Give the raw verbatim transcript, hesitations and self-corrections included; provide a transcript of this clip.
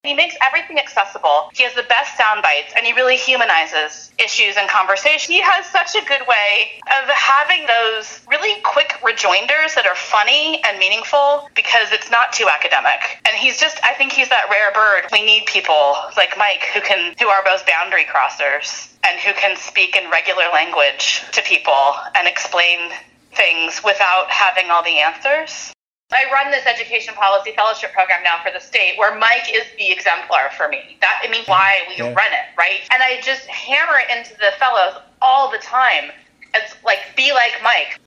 He makes everything accessible. He has the best sound bites, and he really humanizes issues and conversation. He has such a good way of having those really quick rejoinders that are funny and meaningful because it's not too academic. And he's just, I think he's that rare bird. We need people like Mike who can, who are both boundary crossers and who can speak in regular language to people and explain things without having all the answers. I run this education policy fellowship program now for the state where Mike is the exemplar for me. That, I mean, why we yeah. run it, right? And I just hammer it into the fellows all the time. It's like, be like Mike.